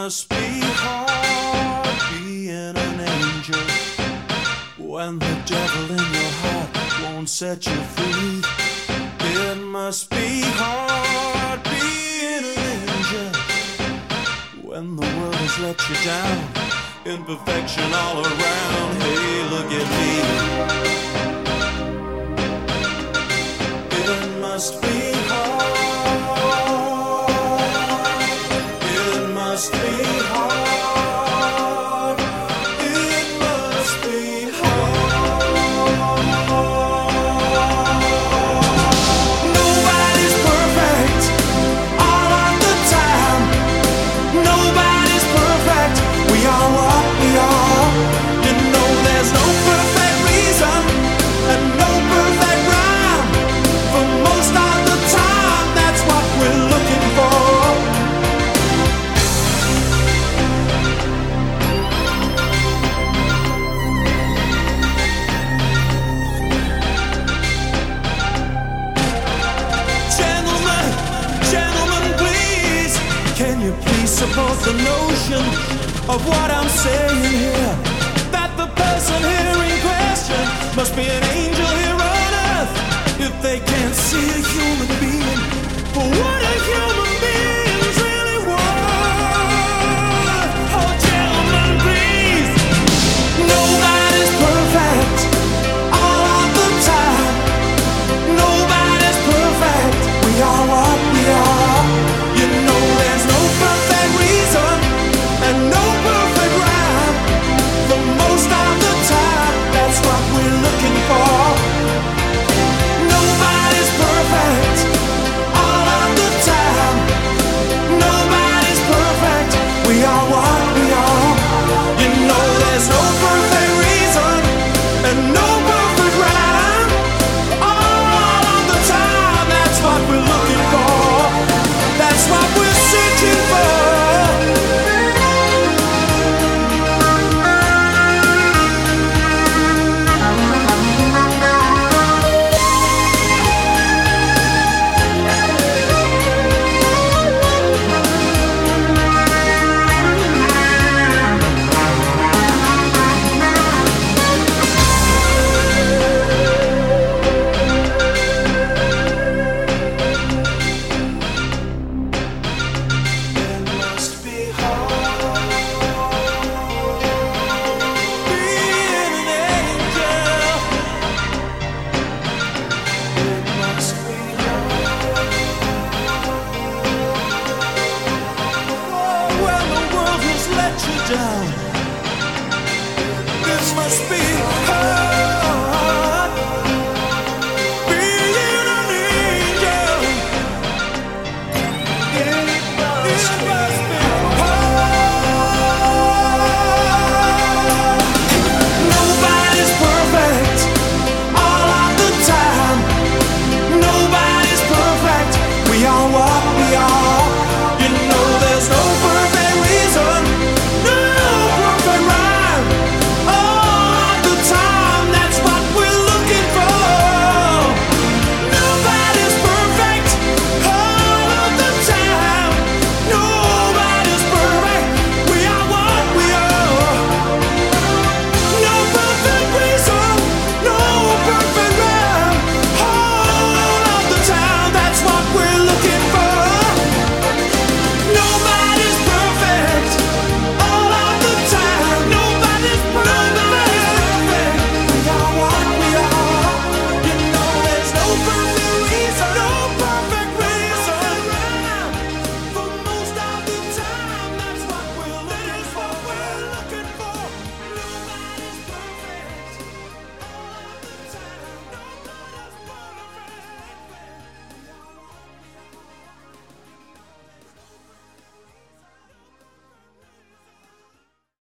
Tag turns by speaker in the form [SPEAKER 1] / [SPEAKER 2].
[SPEAKER 1] must be hard being an angel when the devil in your heart won't set you free. It must be hard being an angel when the world has let you down. Imperfection all around. Hey, look at me. It must be hard. It must be hard. It must be hard. Nobody's perfect all of the time. Nobody's perfect. We are what we are. You know there's no perfect reason and no perfect rhyme. For most of the time, that's what we're looking for. Gentlemen, gentlemen, please, can you please support the notion of what I'm saying here? That the person here in question must be an angel here on earth if they can't see a human being for what a human being's really worth. Oh, gentlemen, please. Nobody's perfect all of the time. Nobody's perfect. We are what we are. You know there's no perfect reason and no perfect rhyme. For most of the time, that's what we're looking for. Nobody's perfect all of the time. Nobody's perfect. We are what we are. You know there's no perfect reason and no perfect rhyme. All of the time, that's what we're looking for. That's what we're searching for. Down. This must be